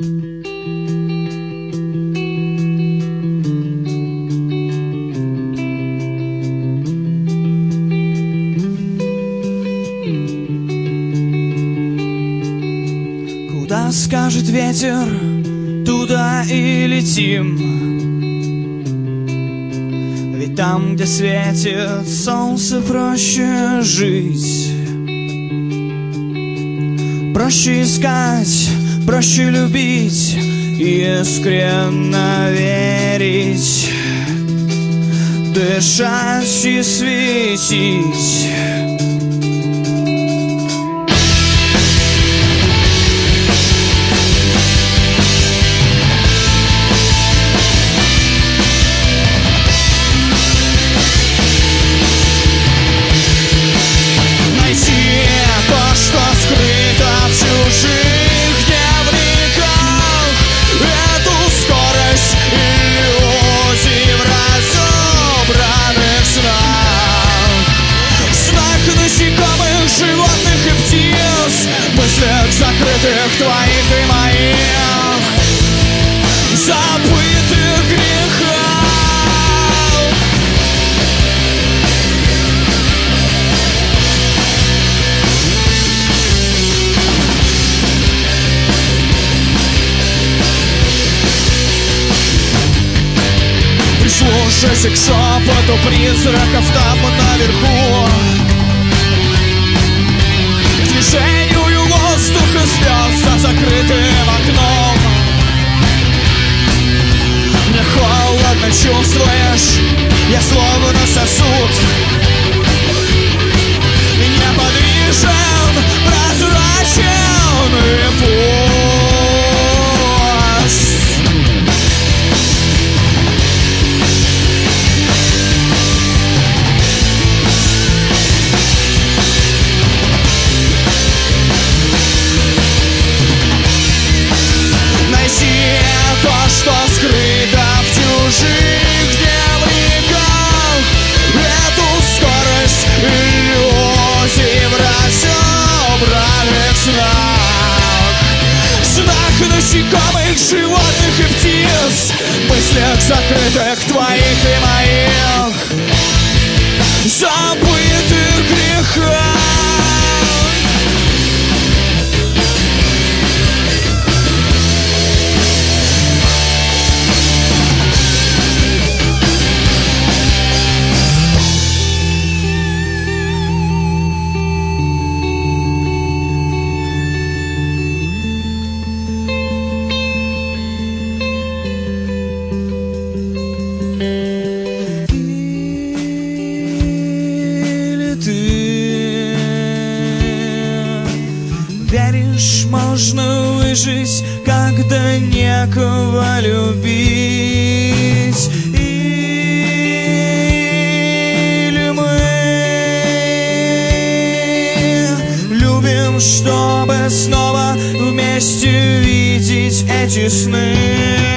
Куда скажет ветер, туда и летим. Ведь там, где светит солнце, проще жить. Проще искать, проще любить и искренне верить, дышать и светить. Закрытых твоих и моих забытых грехов. Прислушайся к шепоту призраков там наверху, к движению воздуха звезд за закрытым окном. Мне холодно, чувствуешь? Я словно сосуд, неподвижен, прозрачен и пуст. Что скрыто в чужих дневниках, эту скорость иллюзий в разобранных снах, снах насекомых, животных и птиц, мыслях закрытых твоих и моих забытых грехах. Веришь, можно выжить, когда некого любить? Или мы любим, чтобы снова вместе видеть эти сны?